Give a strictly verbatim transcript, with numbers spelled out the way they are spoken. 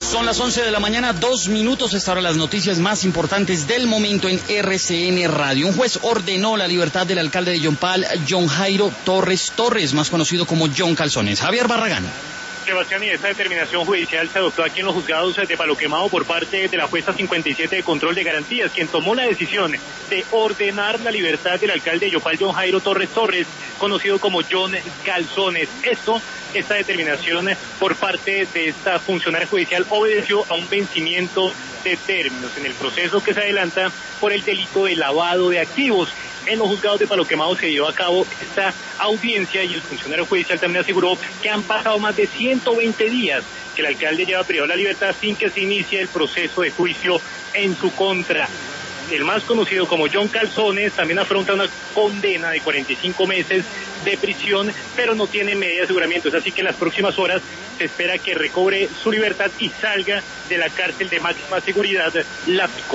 Son las once de la mañana, dos minutos. Esta hora las noticias más importantes del momento en R C N Radio. Un juez ordenó la libertad del alcalde de Yopal, John Jairo Torres Torres, más conocido como John Calzones. Javier Barragán. Sebastián, y esta determinación judicial se adoptó aquí en los juzgados de Palo Quemado por parte de la jueza cincuenta y siete de control de garantías, quien tomó la decisión de ordenar la libertad del alcalde de Yopal, John Jairo Torres Torres, conocido como John Calzones. Esto, esta determinación por parte de esta funcionaria judicial obedeció a un vencimiento de términos en el proceso que se adelanta por el delito de lavado de activos. En los juzgados de Palo Quemado se llevó a cabo esta audiencia y el funcionario judicial también aseguró que han pasado más de ciento veinte días que el alcalde lleva privado de la libertad sin que se inicie el proceso de juicio en su contra. El más conocido como John Calzones también afronta una condena de cuarenta y cinco meses de prisión, pero no tiene medida de aseguramiento. Es así que en las próximas horas se espera que recobre su libertad y salga de la cárcel de máxima seguridad La Picota.